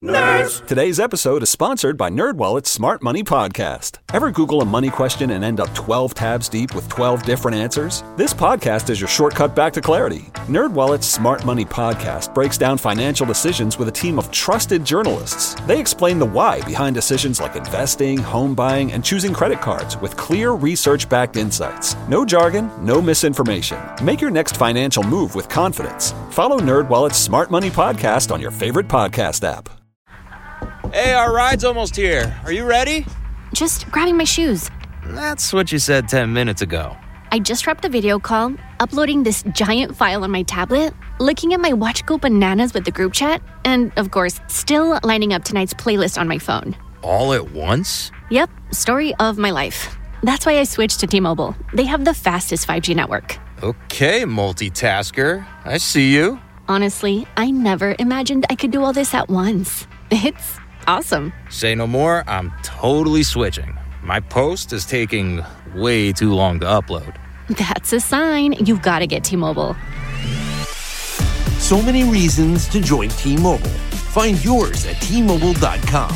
Nerds! Today's episode is sponsored by NerdWallet's Smart Money Podcast. Ever Google a money question and end up 12 tabs deep with 12 different answers? This podcast is your shortcut back to clarity. NerdWallet's Smart Money Podcast breaks down financial decisions with a team of trusted journalists. They explain the why behind decisions like investing, home buying, and choosing credit cards with clear research-backed insights. No jargon, no misinformation. Make your next financial move with confidence. Follow NerdWallet's Smart Money Podcast on your favorite podcast app. Hey, our ride's almost here. Are you ready? Just grabbing my shoes. That's what you said 10 minutes ago. I just wrapped a video call, uploading this giant file on my tablet, looking at my watch go bananas with the group chat, and, of course, still lining up tonight's playlist on my phone. All at once? Yep, story of my life. That's why I switched to T-Mobile. They have the fastest 5G network. Okay, multitasker. I see you. Honestly, I never imagined I could do all this at once. It's awesome. Say no more, I'm totally switching. My post is taking way too long to upload. That's a sign you've got to get T-Mobile. So many reasons to join T-Mobile. Find yours at T-Mobile.com.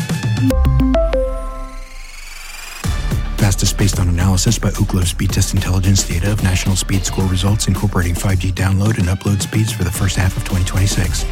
Fastest based on analysis by Ookla Speed Test Intelligence data of national speed score results incorporating 5G download and upload speeds for the first half of 2026.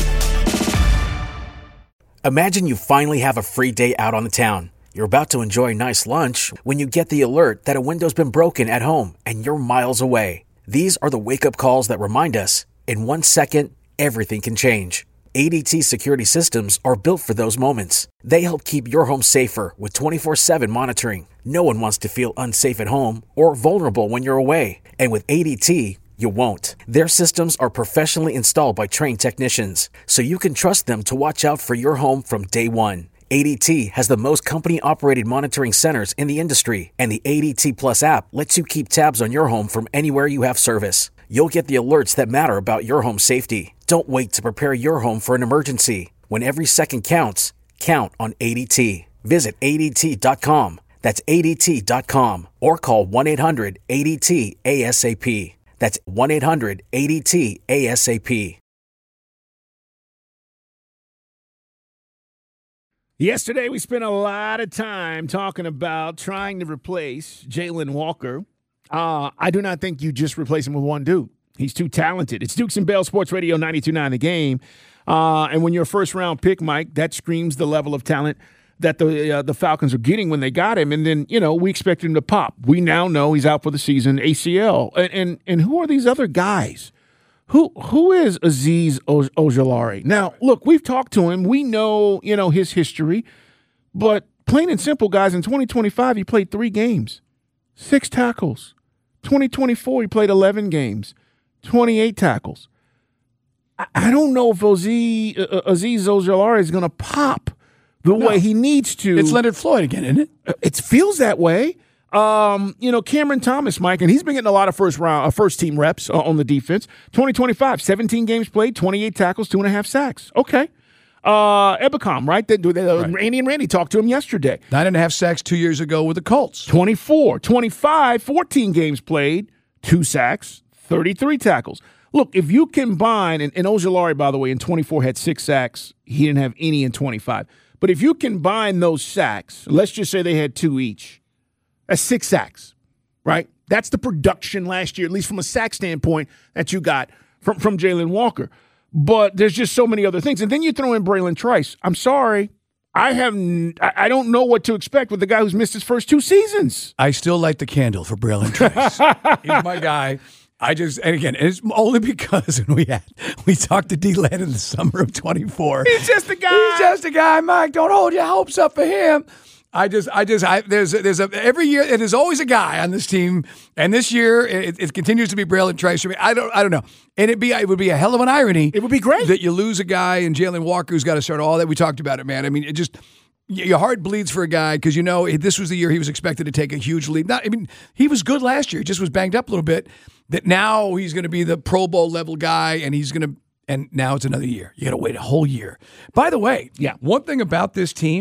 Imagine you finally have a free day out on the town. You're about to enjoy a nice lunch when you get the alert that a window's been broken at home and you're miles away. These are the wake-up calls that remind us, in 1 second, everything can change. ADT security systems are built for those moments. They help keep your home safer with 24/7 monitoring. No one wants to feel unsafe at home or vulnerable when you're away. And with ADT, you won't. Their systems are professionally installed by trained technicians, so you can trust them to watch out for your home from day one. ADT has the most company-operated monitoring centers in the industry, and the ADT Plus app lets you keep tabs on your home from anywhere you have service. You'll get the alerts that matter about your home safety. Don't wait to prepare your home for an emergency. When every second counts, count on ADT. Visit ADT.com. That's ADT.com. Or call 1-800-ADT-ASAP. That's 1-800-ADT-ASAP. Yesterday, we spent a lot of time talking about trying to replace Jalen Walker. I do not think you just replace him with one dude. He's too talented. It's Dukes and Bell Sports Radio 92.9 The Game. And when you're a first-round pick, Mike, that screams the level of talent that the Falcons are getting when they got him. And then, we expect him to pop. We now know he's out for the season, ACL. And who are these other guys? Who is Azeez Ojulari? Now, look, we've talked to him. We know, his history. But plain and simple, guys, in 2025, he played 3 games, 6 tackles. 2024, he played 11 games, 28 tackles. I don't know if Azeez Ojulari is going to pop the way he needs to. It's Leonard Floyd again, isn't it? It feels that way. Cameron Thomas, Mike, and he's been getting a lot of first team reps on the defense. 2025, 17 games played, 28 tackles, 2.5 sacks. Okay. Ebicom, right? Randy and Randy talked to him yesterday. 9.5 sacks 2 years ago with the Colts. 24, 25, 14 games played, 2 sacks, 33 tackles. Look, if you combine, and Ojulari, by the way, in 24 had 6 sacks. He didn't have any in 25. But if you combine those sacks, let's just say they had 2 each. That's 6 sacks, right? That's the production last year, at least from a sack standpoint, that you got from Jalen Walker. But there's just so many other things. And then you throw in Braylon Trice. I'm sorry. I don't know what to expect with the guy who's missed his first 2 seasons. I still light the candle for Braylon Trice. He's my guy. And again, it's only because we talked to D-Land in the summer of 24. He's just a guy. Mike. Don't hold your hopes up for him. There's every year, there's always a guy on this team, and this year it continues to be Braylon Trice. I don't know. And it would be a hell of an irony. It would be great that you lose a guy in Jalen Walker who's got to start all that. We talked about it, man. I mean, your heart bleeds for a guy because this was the year he was expected to take a huge lead. He was good last year. He just was banged up a little bit. That now he's going to be the Pro Bowl level guy, and now it's another year. You got to wait a whole year. By the way, one thing about this team,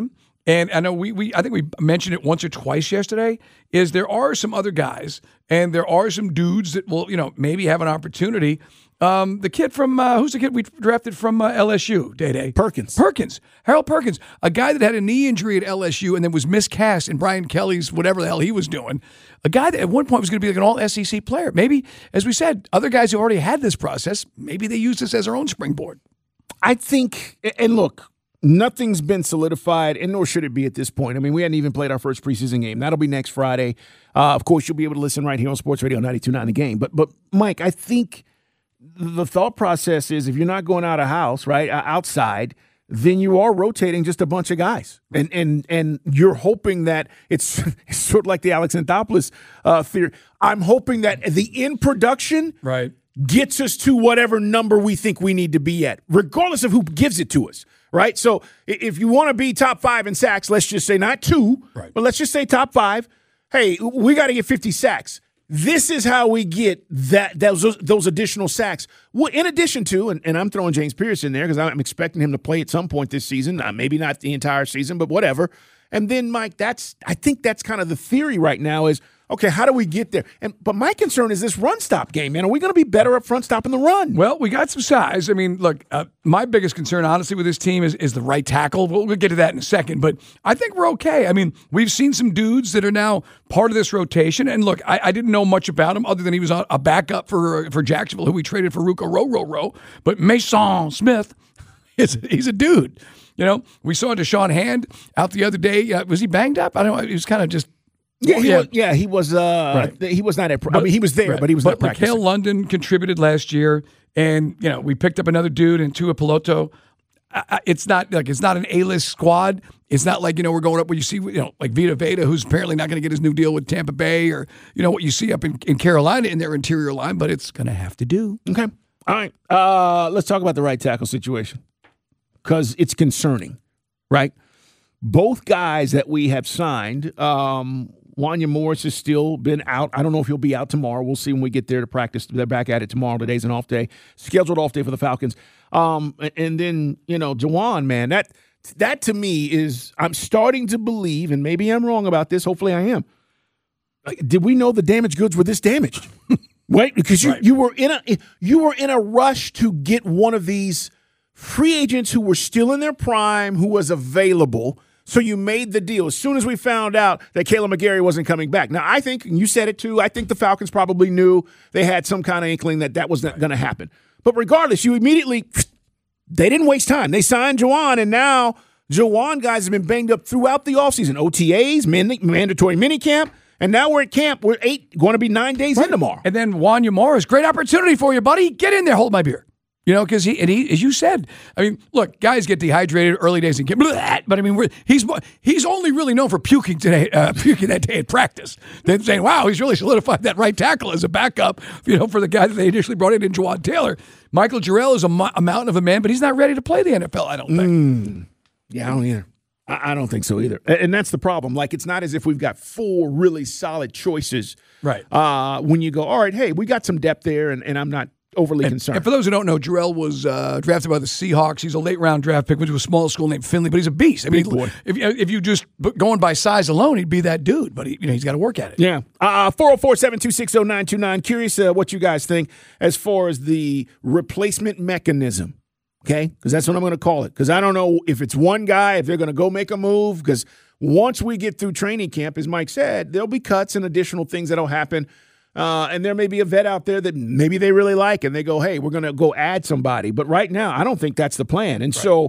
And I know I think we mentioned it once or twice yesterday, is there are some other guys and there are some dudes that will, maybe have an opportunity. The kid from, who's the kid we drafted from LSU, Day-Day? Perkins. Harold Perkins, a guy that had a knee injury at LSU and then was miscast in Brian Kelly's whatever the hell he was doing. A guy that at one point was going to be like an all-SEC player. Maybe, as we said, other guys who already had this process, maybe they use this as their own springboard. I think, and look, nothing's been solidified, and nor should it be at this point. I mean, we hadn't even played our first preseason game. That'll be next Friday. Of course, you'll be able to listen right here on Sports Radio 92.9 The Game. But Mike, I think the thought process is if you're not going out of house, right, outside, then you are rotating just a bunch of guys. And you're hoping that it's sort of like the Alex Anthopoulos theory. I'm hoping that the in production right gets us to whatever number we think we need to be at, regardless of who gives it to us. Right, so if you want to be top 5 in sacks, let's just say not 2, right, but let's just say top 5. Hey, we got to get 50 sacks. This is how we get those additional sacks. Well, in addition to, and I'm throwing James Pierce in there because I'm expecting him to play at some point this season. Maybe not the entire season, but whatever. And then, Mike, I think that's kind of the theory right now is, okay, how do we get there? But my concern is this run-stop game, man. Are we going to be better up front stopping the run? Well, we got some size. I mean, look, my biggest concern, honestly, with this team is the right tackle. We'll get to that in a second, but I think we're okay. I mean, we've seen some dudes that are now part of this rotation, and look, I didn't know much about him other than he was a backup for Jacksonville, who we traded for Ruka Row. But Mason Smith, he's a dude. We saw Deshaun Hand out the other day. Was he banged up? I don't know. He was kind of just... He was. Right. He was not at. He was there, but he was not practicing. Mikhail London contributed last year, and we picked up another dude in Tua Piloto. It's not an A-list squad. It's not like we're going up where you see like Vita Veda, who's apparently not going to get his new deal with Tampa Bay, or what you see up in Carolina in their interior line. But it's going to have to do. Okay, all right. Let's talk about the right tackle situation because it's concerning, right? Both guys that we have signed. Wanya Morris has still been out. I don't know if he'll be out tomorrow. We'll see when we get there to practice. They're back at it tomorrow. Today's an off day, scheduled off day for the Falcons. And then, Juwan, man, that to me is, I'm starting to believe, and maybe I'm wrong about this. Hopefully I am. Did we know the damaged goods were this damaged? Right? Because you were in a rush to get one of these free agents who were still in their prime, who was available. So you made the deal as soon as we found out that Kaleb McGary wasn't coming back. Now, I think, and you said it too, I think the Falcons probably knew they had some kind of inkling that was not going to happen. But regardless, they didn't waste time. They signed Juwan, and now Juwan guys have been banged up throughout the offseason. OTAs, mandatory minicamp, and now we're at camp. We're going to be 9 days in tomorrow. And then Wanya Morris, great opportunity for you, buddy. Get in there, hold my beer. Because he, as you said, I mean, look, guys get dehydrated early days and but I mean, he's only really known for puking that day at practice. Then saying, wow, he's really solidified that right tackle as a backup, for the guy that they initially brought in Jawad Taylor. Michael Jarrell is a mountain of a man, but he's not ready to play the NFL, I don't think. Yeah, I don't either. I don't think so either. And that's the problem. Like, it's not as if we've got 4 really solid choices. Right. When you go, all right, hey, we got some depth there, and I'm not overly concerned. And for those who don't know, Jarrell was drafted by the Seahawks. He's a late-round draft pick, went to a small school named Finley, but he's a beast. I mean, if you just going by size alone, he'd be that dude. But he's got to work at it. Yeah. 404-726-0929. Curious what you guys think as far as the replacement mechanism. Okay, because that's what I'm going to call it. Because I don't know if it's one guy, if they're going to go make a move. Because once we get through training camp, as Mike said, there'll be cuts and additional things that'll happen. And there may be a vet out there that maybe they really like, and they go, hey, we're going to go add somebody. But right now, I don't think that's the plan. And so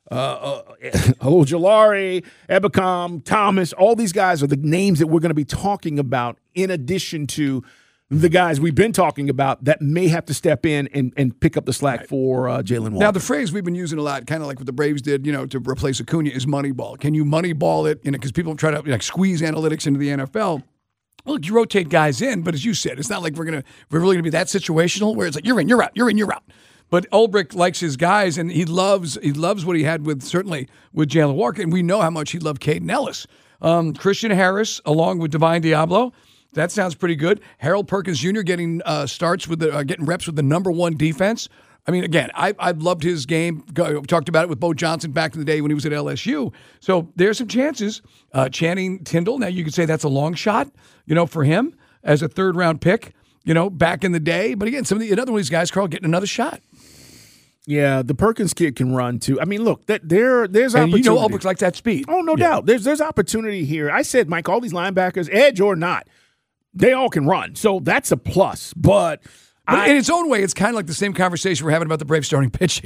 Ojulari, Ebukam, Thomas, all these guys are the names that we're going to be talking about in addition to the guys we've been talking about that may have to step in and pick up the slack for Jalen Walker. Now, the phrase we've been using a lot, kind of like what the Braves did, to replace Acuna, is Moneyball. Can you Moneyball it? Because people try to squeeze analytics into the NFL. Look, you rotate guys in, but as you said, it's not like we're really gonna be that situational where it's like you're in, you're out, you're in, you're out. But Ulbrich likes his guys, and he loves what he had with Jalen Walker, and we know how much he loved Caden Ellis. Christian Harris, along with Divine Diablo, that sounds pretty good. Harold Perkins Jr. getting starts getting reps with the number 1 defense. I mean, again, I loved his game. We talked about it with Bo Johnson back in the day when he was at LSU. So there's some chances. Channing Tindall, now you could say that's a long shot, for him as a third-round pick, back in the day. But again, another one of these guys, Carl, getting another shot. Yeah, the Perkins kid can run too. I mean, look, there's and opportunity. Ulbrich likes that speed. Oh, no doubt. There's opportunity here. I said, Mike, all these linebackers, edge or not, they all can run. So that's a plus. But in its own way, it's kind of like the same conversation we're having about the Braves starting pitching.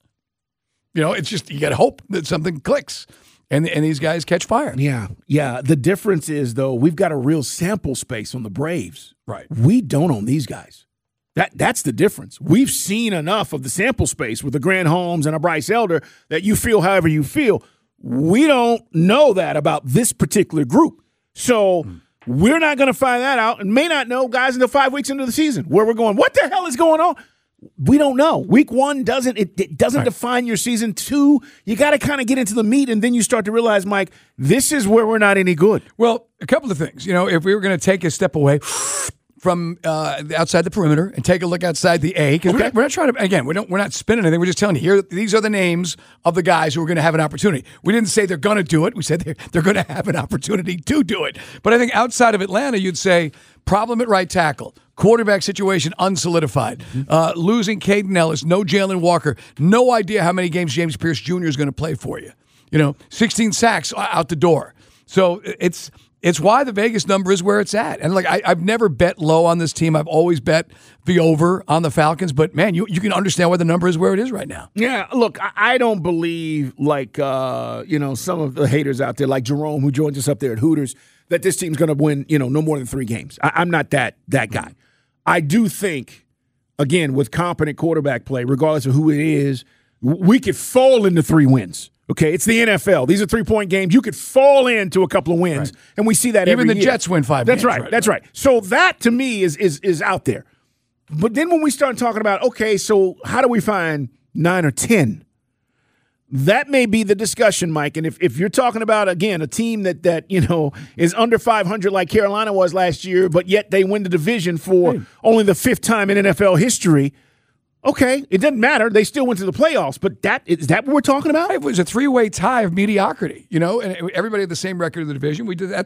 It's just you got to hope that something clicks and these guys catch fire. Yeah. The difference is, though, we've got a real sample space on the Braves. Right. We don't on these guys. That's the difference. We've seen enough of the sample space with a Grant Holmes and a Bryce Elder that you feel however you feel. We don't know that about this particular group. So we're not going to find that out and may not know, guys, until 5 weeks into the season where we're going, what the hell is going on? We don't know. Week 1 doesn't define your season. 2, you got to kind of get into the meat, and then you start to realize, Mike, this is where we're not any good. Well, a couple of things. If we were going to take a step away from outside the perimeter and take a look outside the A, because we're not trying to, again, we're not spinning anything. We're just telling you, here, these are the names of the guys who are going to have an opportunity. We didn't say they're going to do it. We said they're going to have an opportunity to do it. But I think outside of Atlanta, you'd say problem at right tackle, quarterback situation unsolidified, losing Caden Ellis, no Jalen Walker, no idea how many games James Pierce Jr. is going to play for you. 16 sacks out the door. So it's why the Vegas number is where it's at. And I've never bet low on this team. I've always bet the over on the Falcons. But, man, you can understand why the number is where it is right now. Yeah, look, I don't believe some of the haters out there like Jerome who joins us up there at Hooters that this team's going to win, no more than 3 games. I'm not that guy. I do think, again, with competent quarterback play, regardless of who it is, we could fall into 3 wins. Okay, it's the NFL. These are 3-point games. You could fall into a couple of wins, and we see that even every the year. Jets win 5 That's games. right. That's right. So that, to me, is out there. But then when we start talking about, okay, so how do we find 9 or 10? That may be the discussion, Mike. And if you're talking about, again, a team that is under 500 like Carolina was last year, but yet they win the division for only the 5th time in NFL history, okay, it doesn't matter. They still went to the playoffs. But is that what we're talking about? It was a 3-way tie of mediocrity, and everybody had the same record of the division.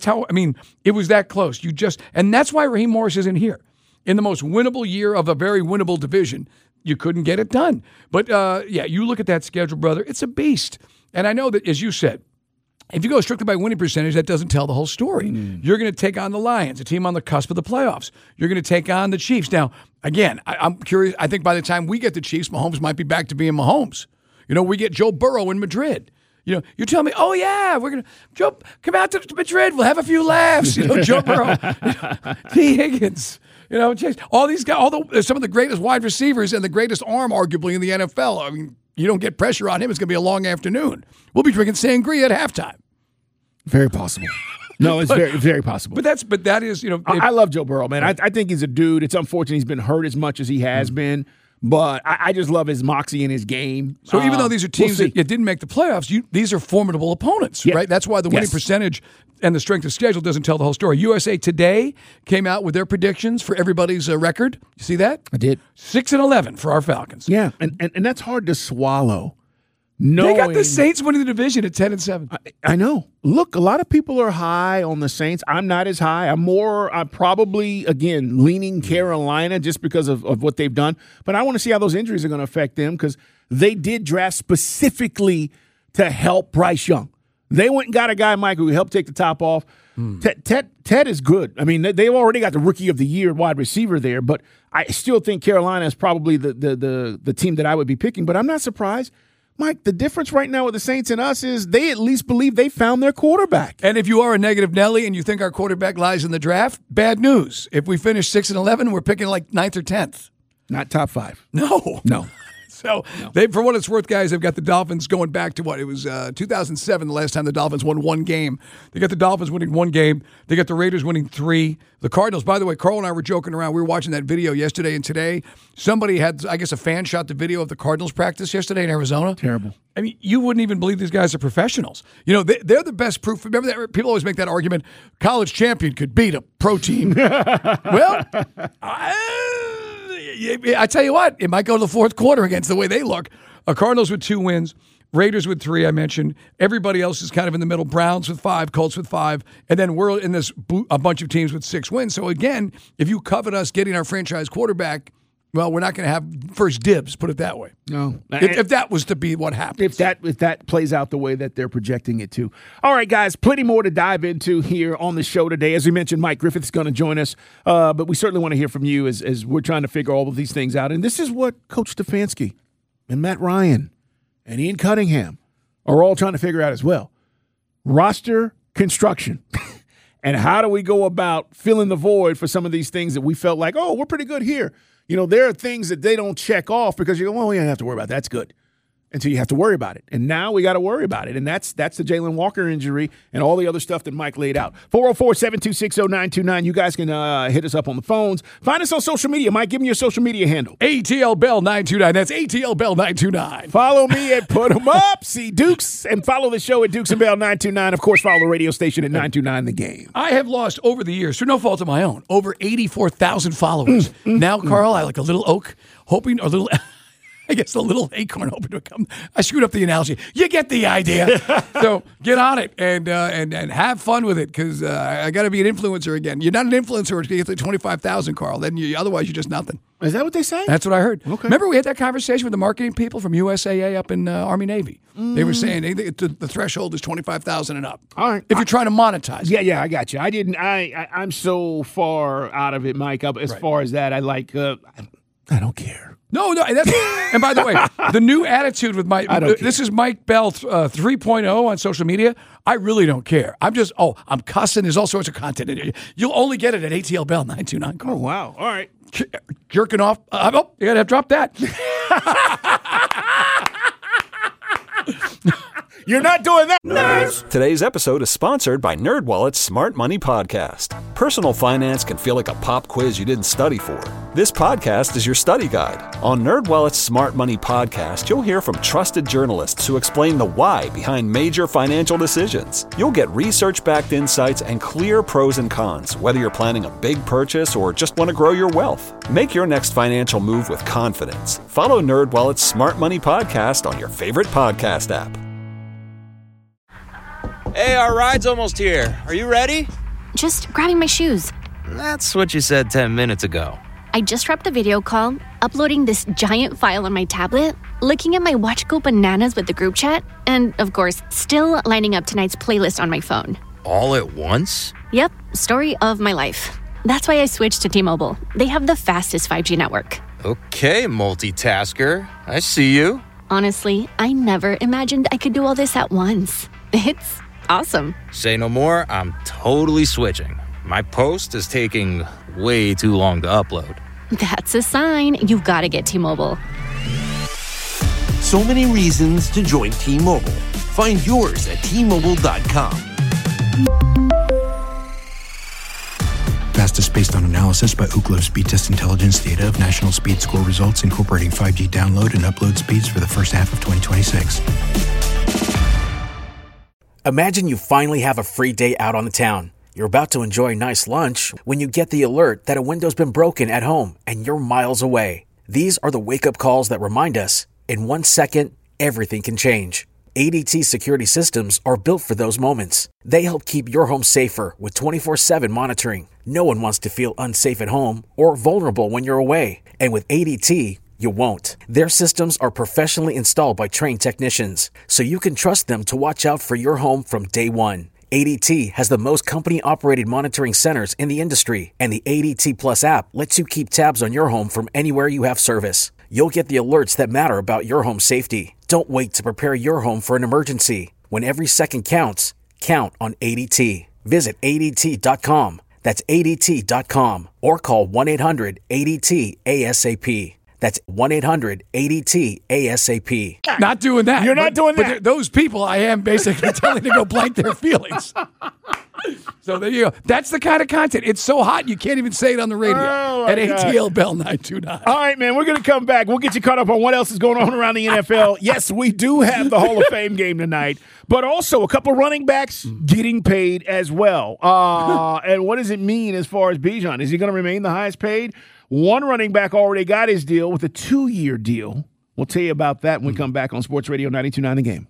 It was that close. And that's why Raheem Morris isn't here. In the most winnable year of a very winnable division, you couldn't get it done. But, you look at that schedule, brother, it's a beast. And I know that, as you said, if you go strictly by winning percentage, that doesn't tell the whole story. You're going to take on the Lions, a team on the cusp of the playoffs. You're going to take on the Chiefs. Now, again, I'm curious. I think by the time we get the Chiefs, Mahomes might be back to being Mahomes. We get Joe Burrow in Madrid. You're telling me, oh, yeah, we're going to, Joe, come out to Madrid. We'll have a few laughs. Joe Burrow, T. Higgins. All these guys, some of the greatest wide receivers and the greatest arm, arguably, in the NFL. I mean, you don't get pressure on him, it's going to be a long afternoon. We'll be drinking sangria at halftime. Very possible. No, it's very, very possible. But that is, I love Joe Burrow, man. I think he's a dude. It's unfortunate he's been hurt as much as he has been. But I just love his moxie in his game. So even though these are teams that didn't make the playoffs, these are formidable opponents, right? That's why the winning percentage and the strength of schedule doesn't tell the whole story. USA Today came out with their predictions for everybody's record. You see that? I did. 6-11 for our Falcons. Yeah, and that's hard to swallow. They got the Saints winning the division at 10-7. I know. Look, a lot of people are high on the Saints. I'm not as high. I'm probably, again, leaning Carolina just because of what they've done. But I want to see how those injuries are going to affect them because they did draft specifically to help Bryce Young. They went and got a guy, Mike, who helped take the top off. Ted is good. I mean, they've already got the Rookie of the Year wide receiver there, but I still think Carolina is probably the team that I would be picking. But I'm not surprised. Mike, the difference right now with the Saints and us is they at least believe they found their quarterback. And if you are a negative Nelly and you think our quarterback lies in the draft, bad news. If we finish 6-11, we're picking like 9th or 10th. Not top 5. No. So, no. For what it's worth, guys, they've got the Dolphins going back to what? It was 2007, the last time the Dolphins won 1 game. They got the Dolphins winning 1 game. They got the Raiders winning 3. The Cardinals, by the way, Carl and I were joking around. We were watching that video yesterday and today. Somebody had, I guess, a fan shot the video of the Cardinals practice yesterday in Arizona. Terrible. I mean, you wouldn't even believe these guys are professionals. They're the best proof. Remember that? People always make that argument, college champion could beat a pro team. Well, I tell you what, it might go to the fourth quarter against the way they look. Cardinals with 2 wins. Raiders with 3, I mentioned. Everybody else is kind of in the middle. Browns with 5, Colts with 5, and then we're in this a bunch of teams with 6 wins. So again, if you covet us getting our franchise quarterback, well, we're not going to have first dibs, put it that way. No. If that was to be what happens. If that plays out the way that they're projecting it to. All right, guys, plenty more to dive into here on the show today. As we mentioned, Mike Griffith's going to join us, but we certainly want to hear from you as we're trying to figure all of these things out. And this is what Coach Stefanski and Matt Ryan and Ian Cunningham are all trying to figure out as well. Roster construction. And how do we go about filling the void for some of these things that we felt like, oh, we're pretty good here. You know, there are things that they don't check off because you go, well, we don't have to worry about that. That's good. Until you have to worry about it. And now we got to worry about it. And that's the Jalen Walker injury and all the other stuff that Mike laid out. 404-726-0929. You guys can hit us up on the phones. Find us on social media. Mike, give me your social media handle. ATL Bell 929. That's ATL Bell 929. Follow me at Put 'em Up, see Dukes, and follow the show at Dukes and Bell 929. Of course, follow the radio station at 929 The Game. I have lost over the years, through no fault of my own, over 84,000 followers. Now, Carl, I like a little oak, hoping, or a little... I guess the little acorn hoping to come. I screwed up the analogy. You get the idea. So get on it and have fun with it because I got to be an influencer again. You're not an influencer until you get to 25,000, Carl. Then otherwise you're just nothing. Is that what they say? That's what I heard. Okay. Remember we had that conversation with the marketing people from USAA up in Army Navy. They were saying the threshold is 25,000 and up. All right. If you're trying to monetize. Yeah, I got you. I'm so far out of it, Mike. Up as far as that, I don't care. No, and by the way, the new attitude with this is Mike Bell 3.0 on social media. I really don't care. I'm cussing. There's all sorts of content in it. You'll only get it at ATL Bell 929. Oh, wow. All right. Jerking off. You got to drop that. You're not doing that. Nerds. Today's episode is sponsored by NerdWallet's Smart Money Podcast. Personal finance can feel like a pop quiz you didn't study for. This podcast is your study guide. On NerdWallet's Smart Money Podcast, you'll hear from trusted journalists who explain the why behind major financial decisions. You'll get research-backed insights and clear pros and cons, whether you're planning a big purchase or just want to grow your wealth. Make your next financial move with confidence. Follow NerdWallet's Smart Money Podcast on your favorite podcast app. Hey, our ride's almost here. Are you ready? Just grabbing my shoes. That's what you said 10 minutes ago. I just wrapped a video call, uploading this giant file on my tablet, looking at my Watch Go Bananas with the group chat, and, of course, still lining up tonight's playlist on my phone. All at once? Yep, story of my life. That's why I switched to T-Mobile. They have the fastest 5G network. Okay, multitasker. I see you. Honestly, I never imagined I could do all this at once. It's awesome. Say no more, I'm totally switching. My post is taking way too long to upload. That's a sign. You've got to get T-Mobile. So many reasons to join T-Mobile. Find yours at T-Mobile.com. Fastest based on analysis by Ookla Speed Test Intelligence data of national speed score results incorporating 5G download and upload speeds for the first half of 2026. Imagine you finally have a free day out on the town. You're about to enjoy a nice lunch when you get the alert that a window's been broken at home and you're miles away. These are the wake-up calls that remind us, in 1 second, everything can change. ADT security systems are built for those moments. They help keep your home safer with 24/7 monitoring. No one wants to feel unsafe at home or vulnerable when you're away. And with ADT, you won't. Their systems are professionally installed by trained technicians, so you can trust them to watch out for your home from day one. ADT has the most company-operated monitoring centers in the industry, and the ADT Plus app lets you keep tabs on your home from anywhere you have service. You'll get the alerts that matter about your home safety. Don't wait to prepare your home for an emergency. When every second counts, count on ADT. Visit ADT.com. That's ADT.com. Or call 1-800-ADT-ASAP. That's 1-800-ADT-ASAP. Not doing that. You're not doing that. But those people I am basically telling to go blank their feelings. So there you go. That's the kind of content. It's so hot you can't even say it on the radio at ATL Bell 929. All right, man. We're going to come back. We'll get you caught up on what else is going on around the NFL. Yes, we do have the Hall of Fame game tonight, but also a couple running backs getting paid as well. And what does it mean as far as Bijan? Is he going to remain the highest paid? One running back already got his deal with a 2-year deal. We'll tell you about that when we come back on Sports Radio 92.9 The Game.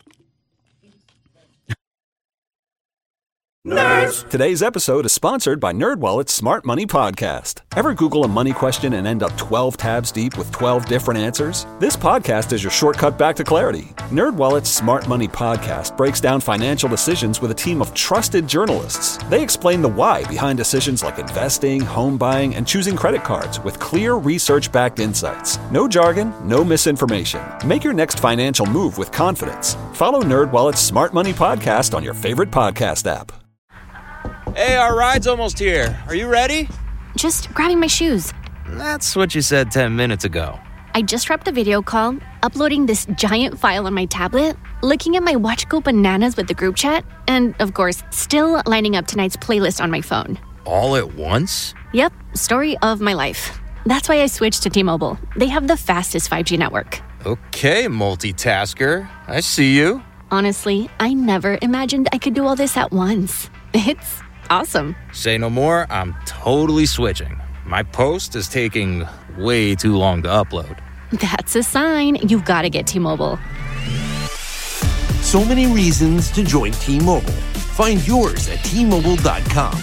Nerds! Today's episode is sponsored by NerdWallet's Smart Money Podcast. Ever Google a money question and end up 12 tabs deep with 12 different answers? This podcast is your shortcut back to clarity. NerdWallet's Smart Money Podcast breaks down financial decisions with a team of trusted journalists. They explain the why behind decisions like investing, home buying, and choosing credit cards with clear research-backed insights. No jargon, no misinformation. Make your next financial move with confidence. Follow NerdWallet's Smart Money Podcast on your favorite podcast app. Hey, our ride's almost here. Are you ready? Just grabbing my shoes. That's what you said 10 minutes ago. I just wrapped a video call, uploading this giant file on my tablet, looking at my Watch Go Bananas with the group chat, and, of course, still lining up tonight's playlist on my phone. All at once? Yep, story of my life. That's why I switched to T-Mobile. They have the fastest 5G network. Okay, multitasker. I see you. Honestly, I never imagined I could do all this at once. It's awesome. Say no more, I'm totally switching. My post is taking way too long to upload. That's a sign you've got to get T-Mobile. So many reasons to join T-Mobile. Find yours at T-Mobile.com.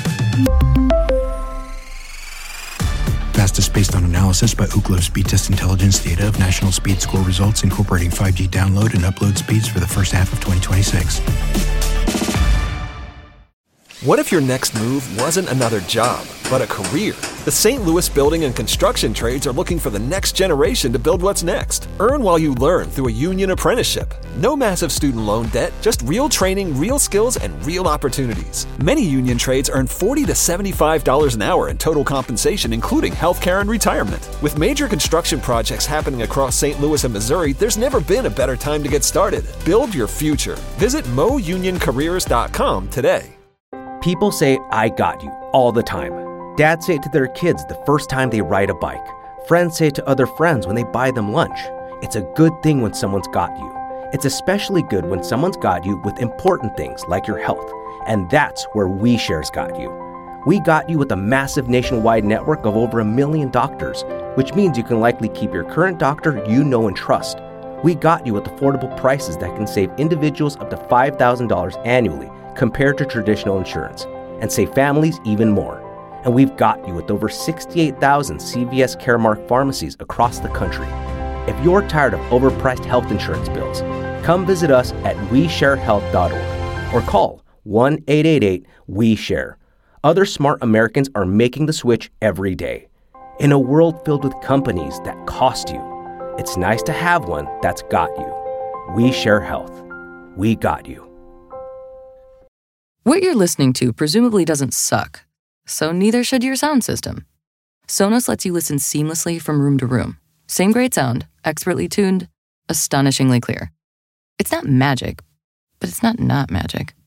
Fastest based on analysis by Ookla Speed Test Intelligence data of national speed score results incorporating 5G download and upload speeds for the first half of 2026. What if your next move wasn't another job, but a career? The St. Louis Building and Construction Trades are looking for the next generation to build what's next. Earn while you learn through a union apprenticeship. No massive student loan debt, just real training, real skills, and real opportunities. Many union trades earn $40 to $75 an hour in total compensation, including healthcare and retirement. With major construction projects happening across St. Louis and Missouri, there's never been a better time to get started. Build your future. Visit mounioncareers.com today. People say, "I got you," all the time. Dads say it to their kids the first time they ride a bike. Friends say it to other friends when they buy them lunch. It's a good thing when someone's got you. It's especially good when someone's got you with important things like your health. And that's where WeShare's got you. We got you with a massive nationwide network of over 1 million doctors, which means you can likely keep your current doctor you know and trust. We got you with affordable prices that can save individuals up to $5,000 annually compared to traditional insurance, and save families even more. And we've got you with over 68,000 CVS Caremark pharmacies across the country. If you're tired of overpriced health insurance bills, come visit us at WeShareHealth.org or call 1-888-WE-SHARE. Other smart Americans are making the switch every day. In a world filled with companies that cost you, it's nice to have one that's got you. WeShare Health. We got you. What you're listening to presumably doesn't suck, so neither should your sound system. Sonos lets you listen seamlessly from room to room. Same great sound, expertly tuned, astonishingly clear. It's not magic, but it's not magic.